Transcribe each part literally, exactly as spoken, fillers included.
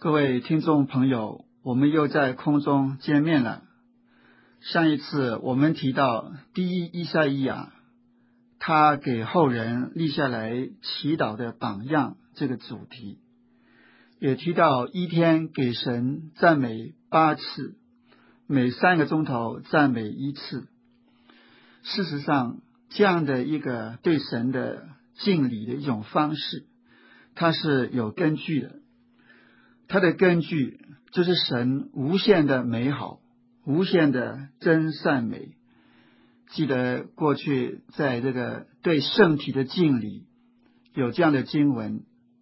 各位听众朋友，我们又在空中见面了。上一次我们提到第一以赛亚亚，他给后人立下来祈祷的榜样这个主题，也提到一天给神赞美八次，每三个钟头赞美一次。事实上，这样的一个对神的敬礼的一种方式，它是有根据的。它的根据就是神无限的美好，无限的真善美。记得过去在这个对圣体的敬礼有这样的经文，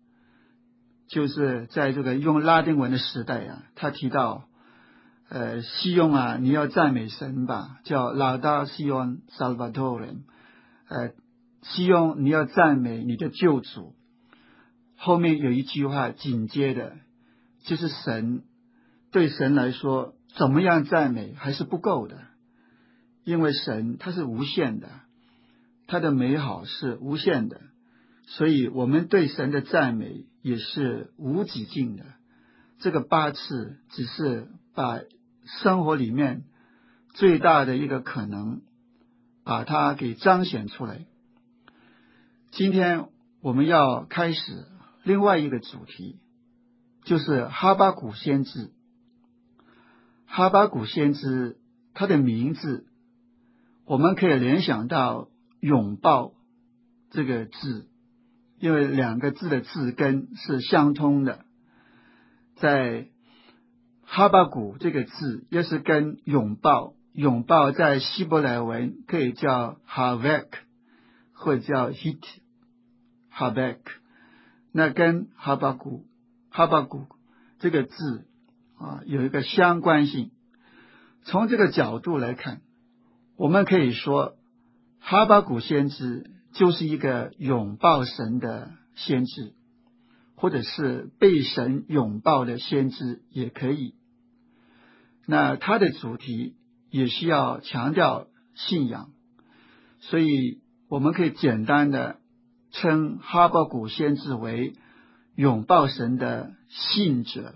就是在这个用拉丁文的时代啊，他提到呃，西用啊，你要赞美神吧，叫 Laudación Salvatorem， 呃，西用你要赞美你的救主。后面有一句话紧接的，就是神对神来说，怎么样赞美还是不够的，因为神他是无限的，他的美好是无限的，所以我们对神的赞美也是无止境的。这个八次只是把生活里面最大的一个可能把它给彰显出来。今天我们要开始另外一个主题，就是哈巴谷先知。哈巴谷先知他的名字我们可以联想到拥抱这个字，因为两个字的字根是相通的。在哈巴谷这个字也是跟拥抱，拥抱在希伯来文可以叫 havek 或者叫 hit habek， 那跟哈巴谷哈巴谷这个字啊有一个相关性。从这个角度来看，我们可以说哈巴谷先知就是一个拥抱神的先知，或者是被神拥抱的先知也可以。那他的主题也需要强调信仰，所以我们可以简单的称哈巴谷先知为拥抱神的信者。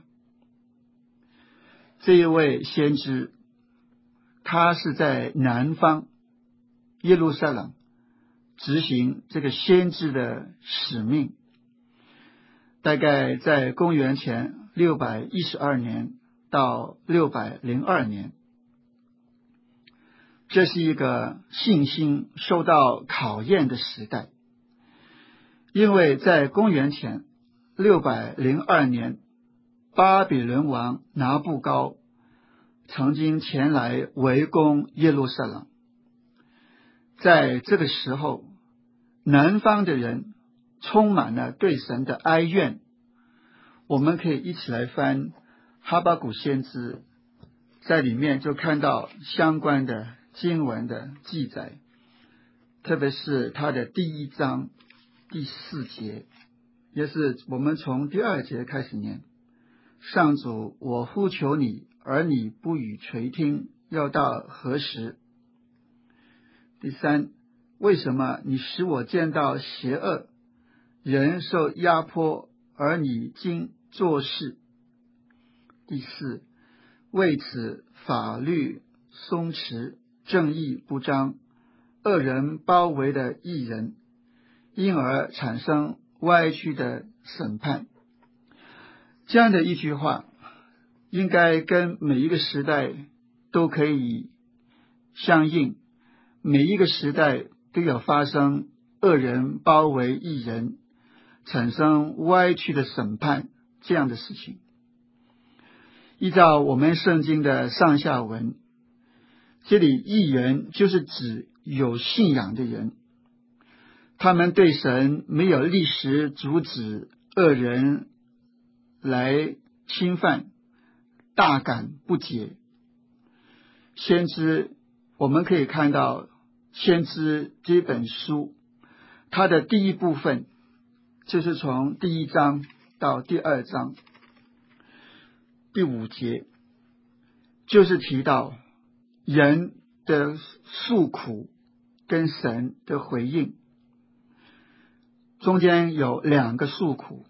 这一位先知他是在南方耶路撒冷执行这个先知的使命，大概在公元前六百一十二年到六百零二年。这是一个信心受到考验的时代，因为在公元前六百零二年，巴比伦王拿布高曾经前来围攻耶路撒冷。在这个时候，南方的人充满了对神的哀怨。我们可以一起来翻哈巴谷先知，在里面就看到相关的经文的记载，特别是他的第一章第四节，也是我们从第二节开始念。上主，我呼求你，而你不予垂听，要到何时？第三，为什么你使我见到邪恶，人受压迫，而你竟做事？第四，为此法律松弛，正义不彰，恶人包围的义人，因而产生歪曲的审判。这样的一句话应该跟每一个时代都可以相应，每一个时代都有发生恶人包围义人，产生歪曲的审判这样的事情。依照我们圣经的上下文，这里义人就是指有信仰的人，他们对神没有立时阻止恶人来侵犯，大感不解。先知，我们可以看到先知这本书，它的第一部分就是从第一章到第二章第五节，就是提到人的诉苦跟神的回应。中间有两个诉苦，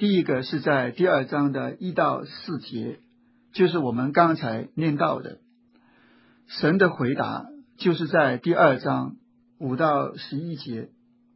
第一个是在第二章的一到四节，就是我们刚才念到的。神的回答就是在第二章五到十一节。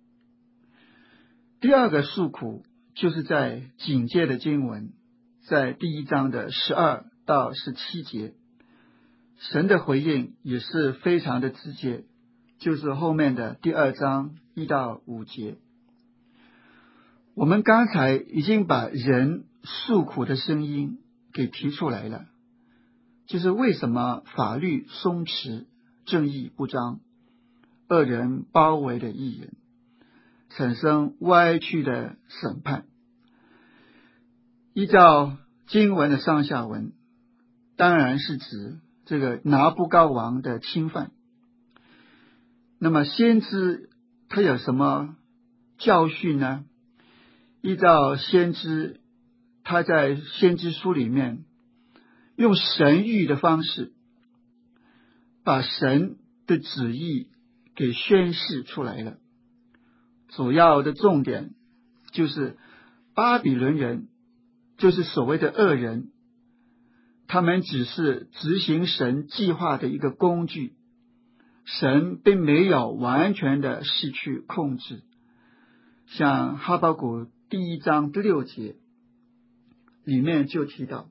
第二个诉苦就是在警戒的经文，在第一章的十二到十七节。神的回应也是非常的直接，就是后面的第二章一到五节。我们刚才已经把人诉苦的声音给提出来了，就是为什么法律松弛，正义不彰，恶人包围的义人，产生歪曲的审判。依照经文的上下文，当然是指这个拿布高王的侵犯。那么先知他有什么教训呢？依照先知他在先知书里面用神谕的方式把神的旨意给宣示出来了。主要的重点就是巴比伦人，就是所谓的恶人，他们只是执行神计划的一个工具，神并没有完全的失去控制。像哈巴谷第一章第六节里面就提到，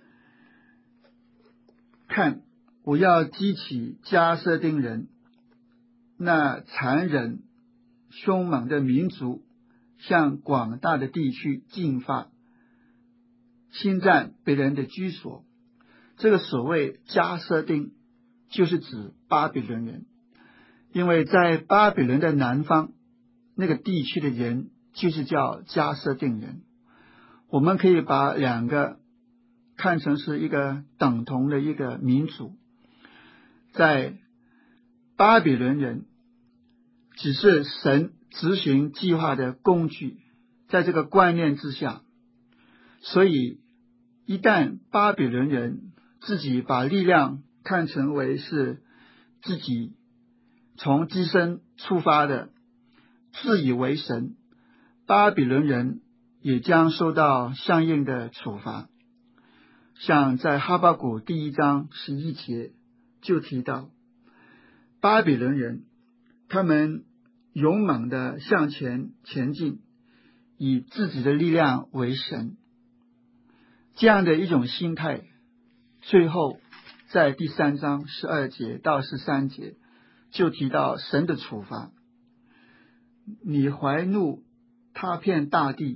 看，我要激起加色丁人，那残忍凶猛的民族，向广大的地区进发，侵占别人的居所。这个所谓加色丁就是指巴比伦人，因为在巴比伦的南方那个地区的人就是叫加色丁人。我们可以把两个看成是一个等同的一个民族。在巴比伦人只是神执行计划的工具，在这个观念之下，所以一旦巴比伦人自己把力量看成为是自己从自身出发的，自以为神，巴比伦人也将受到相应的处罚。像在哈巴谷第一章十一节就提到，巴比伦人他们勇猛地向前前进，以自己的力量为神。这样的一种心态，最后在第三章十二节到十三节就提到神的处罚。你怀怒踏遍大地，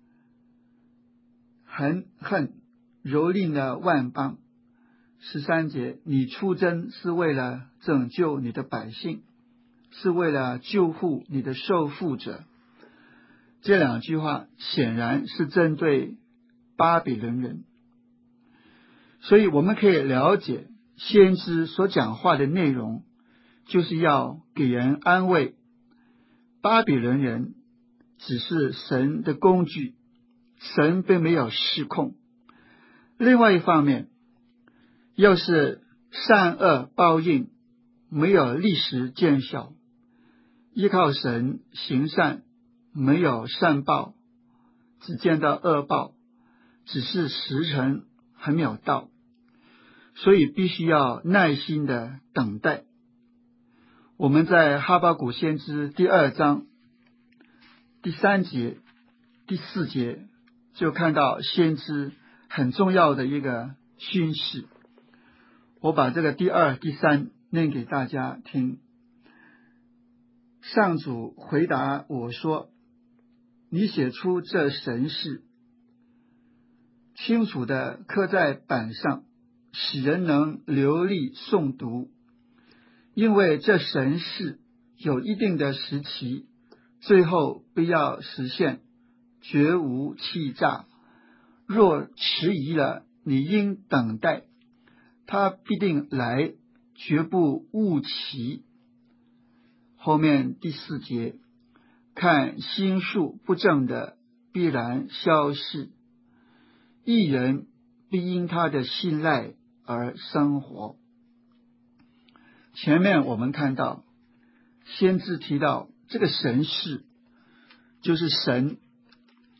恨恨蹂躏了万邦。十三节，你出征是为了拯救你的百姓，是为了救护你的受缚者。这两句话显然是针对巴比伦人，所以我们可以了解先知所讲话的内容，就是要给人安慰。巴比伦人只是神的工具，神并没有失控。另外一方面，又是善恶报应没有立时见效，依靠神行善，没有善报，只见到恶报，只是时辰还没有到，所以必须要耐心的等待。我们在哈巴谷先知第二章第三节第四节就看到先知很重要的一个训示。我把这个第二第三念给大家听。上主回答我说，你写出这神事，清楚地刻在板上，使人能流利诵读。因为这神事有一定的时期，最后必要实现，绝无欺诈。若迟疑了，你应等待，他必定来，绝不误期。后面第四节，看心术不正的必然消逝，义人必因他的信赖而生活。前面我们看到先知提到这个神事，就是神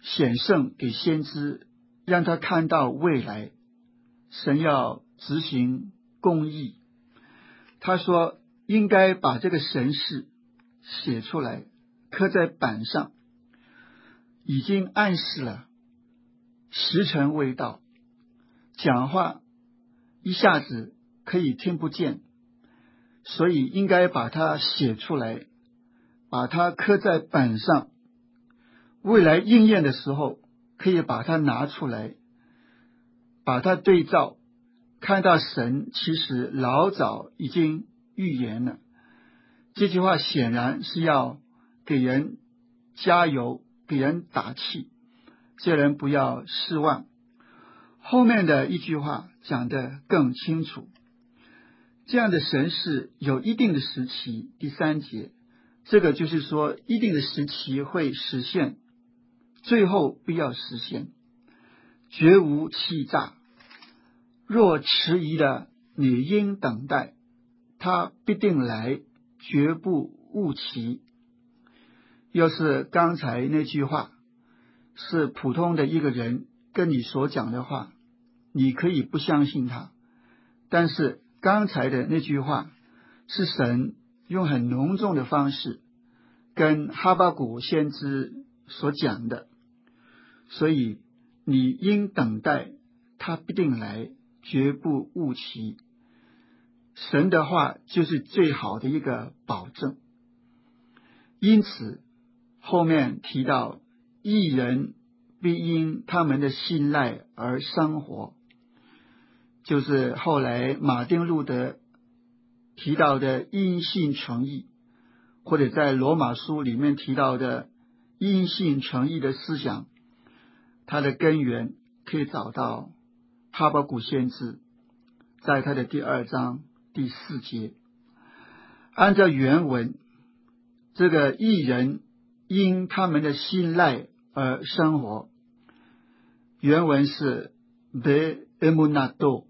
显圣给先知，让他看到未来，神要执行公义。他说应该把这个神事写出来，刻在板上，已经暗示了时辰未到，讲话一下子可以听不见，所以应该把它写出来，把它刻在板上，未来应验的时候可以把它拿出来，把它对照，看到神其实老早已经预言了。这句话显然是要给人加油，给人打气，这人不要失望。后面的一句话讲得更清楚，这样的神事有一定的时期，第三节，这个就是说一定的时期会实现，最后必要实现，绝无欺诈。若迟疑的，你应等待，他必定来，绝不误期。要是刚才那句话是普通的一个人跟你所讲的话，你可以不相信他，但是刚才的那句话是神用很浓重的方式跟哈巴谷先知所讲的，所以你应等待，他必定来，绝不误期。神的话就是最好的一个保证。因此后面提到义人必因他们的信赖而生活，就是后来马丁路德提到的因信称义，或者在罗马书里面提到的因信称义的思想，它的根源可以找到哈巴谷先知在他的第二章第四节。按照原文，这个义人因他们的信赖而生活，原文是 be emunato，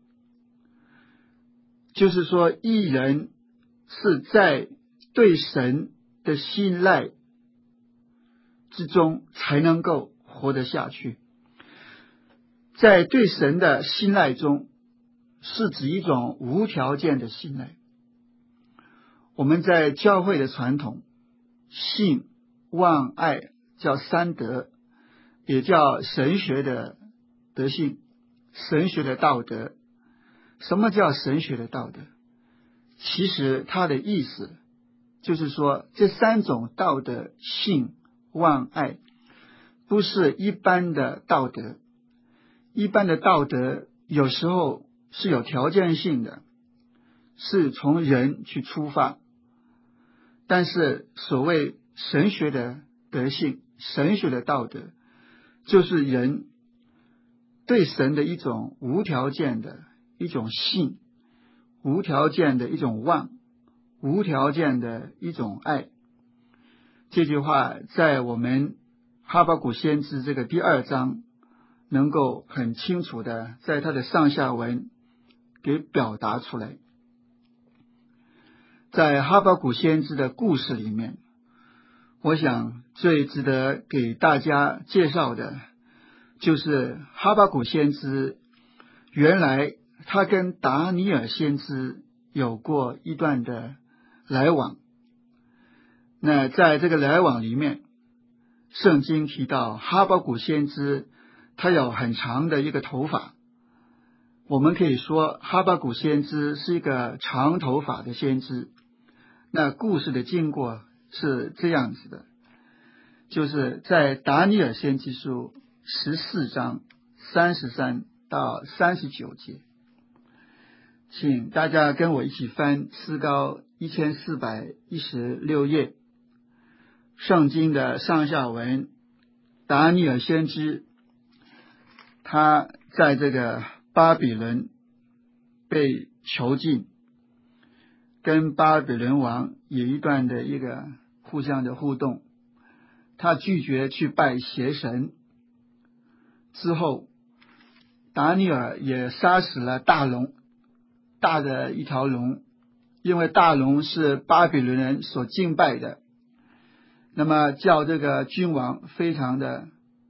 就是说义人是在对神的信赖之中才能够活得下去。在对神的信赖中，是指一种无条件的信赖。我们在教会的传统，信、望、爱叫三德，也叫神学的德性，神学的道德。什么叫神学的道德？其实它的意思就是说，这三种道德，信、望、爱，不是一般的道德。一般的道德有时候是有条件性的，是从人去出发，但是所谓神学的德性，神学的道德，就是人对神的一种无条件的一种信，无条件的一种望，无条件的一种爱。这句话在我们哈巴谷先知这个第二章能够很清楚的在他的上下文给表达出来。在哈巴谷先知的故事里面，我想最值得给大家介绍的就是哈巴谷先知原来他跟达尼尔先知有过一段的来往。那在这个来往里面，圣经提到哈巴谷先知他有很长的一个头发，我们可以说哈巴谷先知是一个长头发的先知。那故事的经过是这样子的，就是在达尼尔先知书十四章三十三到三十九节，请大家跟我一起翻诗高一千四百一十六页，圣经的上下文。达尼尔先知他在这个巴比伦被囚禁，跟巴比伦王有一段的一个互相的互动，他拒绝去拜邪神。之后达尼尔也杀死了大龙，大的一条龙，因为大龙是巴比伦人所敬拜的，那么叫这个君王非常的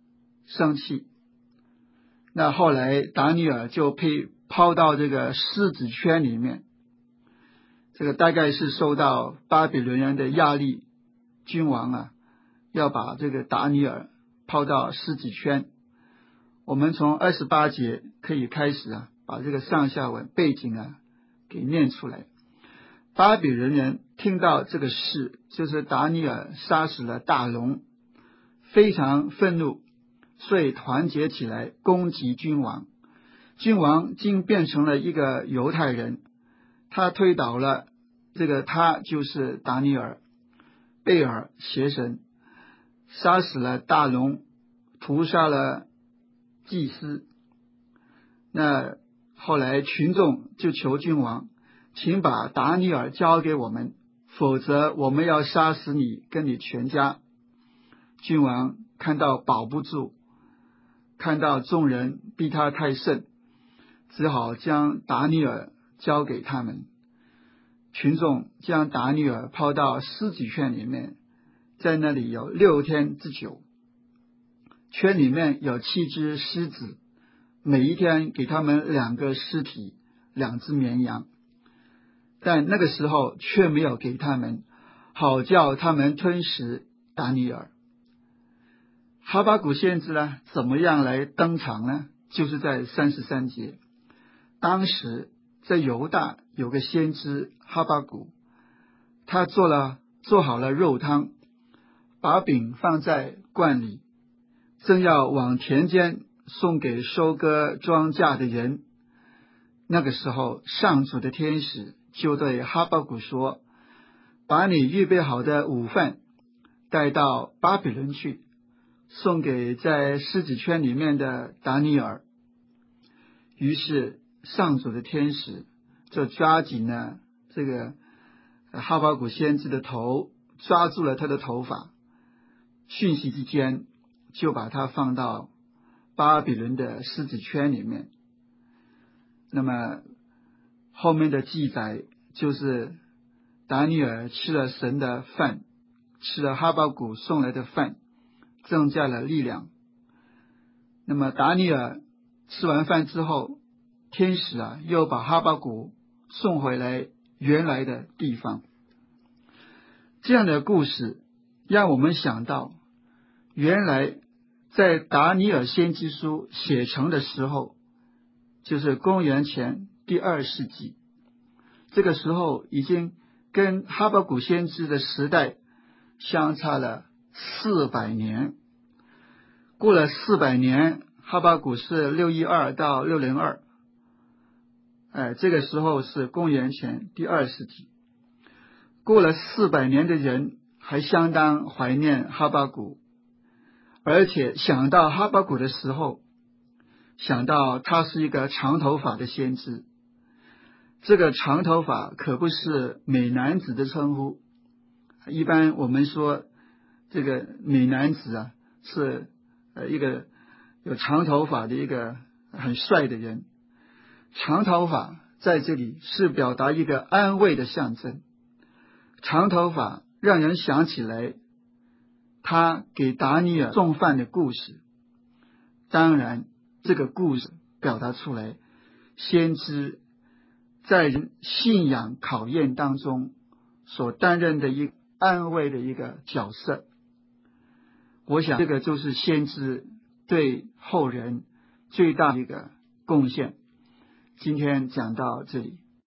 生气。那后来达尼尔就被抛到这个狮子圈里面，这个大概是受到巴比伦人的压力，君王啊要把这个达尼尔抛到狮子圈。我们从二十八节可以开始啊，把这个上下文背景啊给念出来。巴比伦人听到这个事，就是达尼尔杀死了大龙，非常愤怒，所以团结起来攻击君王。君王竟变成了一个犹太人，他推倒了这个他就是达尼尔，贝尔邪神，杀死了大龙，屠杀了祭司。那后来群众就求君王，请把达尼尔交给我们，否则我们要杀死你跟你全家。君王看到保不住，看到众人逼他太甚，只好将达尼尔交给他们。群众将达尼尔抛到狮子圈里面，在那里有六天之久。圈里面有七只狮子，每一天给他们两个尸体，两只绵羊，但那个时候却没有给他们，好叫他们吞食达尼尔。哈巴谷先知呢，怎么样来登场呢？就是在三十三节。当时在犹大有个先知哈巴谷，他做了做好了肉汤，把饼放在罐里，正要往田间送给收割庄稼的人。那个时候，上主的天使就对哈巴谷说，把你预备好的午饭带到巴比伦去，送给在狮子圈里面的达尼尔。于是上主的天使就抓紧了这个哈巴谷先知的头，抓住了他的头发，瞬息之间就把他放到巴比伦的狮子圈里面。那么后面的记载就是达尼尔吃了神的饭，吃了哈巴谷送来的饭，增加了力量。那么达尼尔吃完饭之后，天使啊又把哈巴谷送回来原来的地方。这样的故事让我们想到，原来在达尼尔先知书写成的时候，就是公元前第二世纪，这个时候已经跟哈巴谷先知的时代相差了四百年。过了四百年，哈巴谷是六一二到六零二，哎，这个时候是公元前第二世纪。过了四百年的人还相当怀念哈巴谷，而且想到哈巴谷的时候，想到他是一个长头发的先知。这个长头发可不是美男子的称呼，一般我们说这个美男子啊是呃一个有长头发的一个很帅的人。长头发在这里是表达一个安慰的象征。长头发让人想起来他给达尼尔送饭的故事。当然这个故事表达出来，先知在人信仰考验当中所担任的一个安慰的一个角色。我想这个就是先知对后人最大的一个贡献。今天讲到这里。